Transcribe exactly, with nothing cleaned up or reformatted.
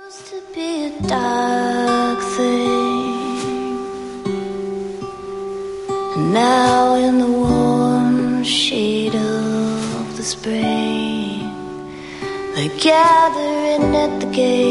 Used to be a dark thing, and now in the warm shade of the spring, they're gathering at the gate.